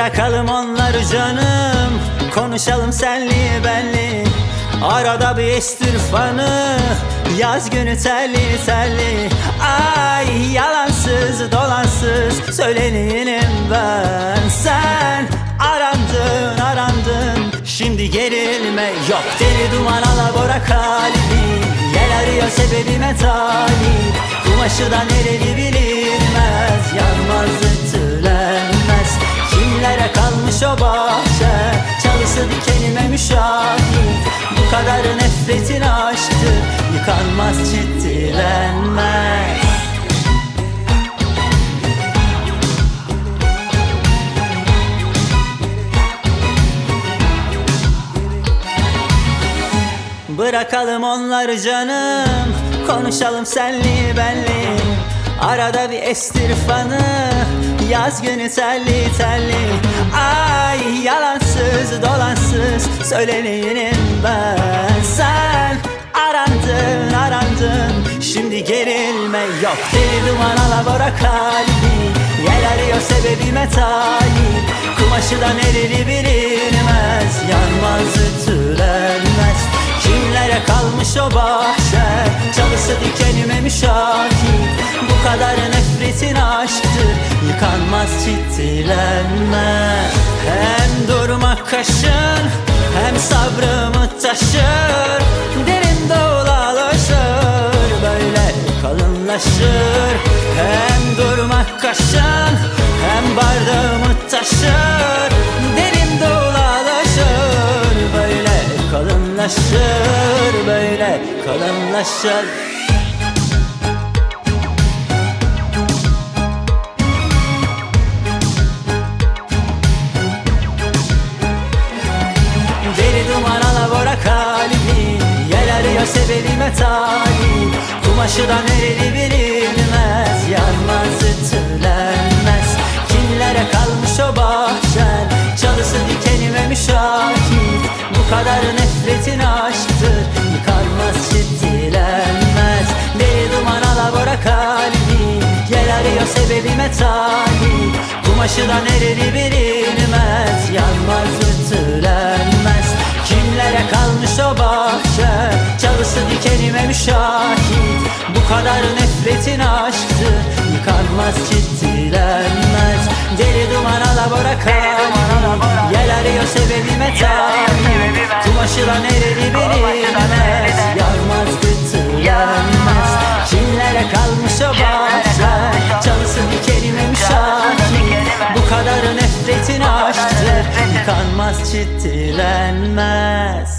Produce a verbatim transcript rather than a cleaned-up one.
Bırakalım onları canım, konuşalım senli benli. Arada bir estir fanı, yaz günü terli terli. Ay yalansız dolansız söyleneyim ben. Sen arandın arandın, şimdi gerilme yok. Deli duman alabora kalbi, yel arıyor sebebime talip. Kumaşı da nereli bilinmez, yanmaz ütülenmez. Kimlere kalmış o bahçe, çalısı dikenime müşahit. Bu kadar nefretin aşktı, yıkanmaz ciddilenmez. Bırakalım onları canım, konuşalım senli benli. Arada bir estir fanı, yaz günü terli terli. Ay yalansız dolansız söyleneyim ben. Sen arandın arandın, şimdi gerilme yok. Deli duman alabora kalbi, yel arıyor sebebime talip. Kumaşı da nereli bilinmez, yanmaz ütülenmez. Kimlere kalmış o bahçe, çalısı dikenime müşahit. Bu kadar nefretin aşktır, yıkanmaz ciddilenmez. Hem durmak kaşın, hem sabrımı taşır. Derin dolalaşır, böyle kalınlaşır. Hem durmak kaşın, hem bardağımı taşır. Derin dolalaşır, böyle kalınlaşır, böyle kalınlaşır. Deli duman alabora kalbi, yel arıyor sebebime talip. Kumaşı da nereli bilinmez, yanmaz ütülenmez. Kimlere kalmış o bahçen, çalısı dikenime müşahit. Bu kadar nefretin aşktır, yıkanmaz ciddilenmez. Deli duman alabora kalbi, yel arıyor sebebime talip. Kumaşı da nereli bilinmez, yanmaz ütülenmez. Kimlere kalmış o bahçe, çalısı dikenime müşahit. Bu kadar nefretin aşktır, yıkanmaz ciddilenmez. Deli duman alabora kalbi, yel arıyor sebebime talip. Kumaşı da nereli bilinmez, yanmaz ütülenmez. Kimlere kalmış o bahçe, çalısı dikenime müşahit. Bu kadar nefretin aşktır, yıkanmaz ciddilenmez.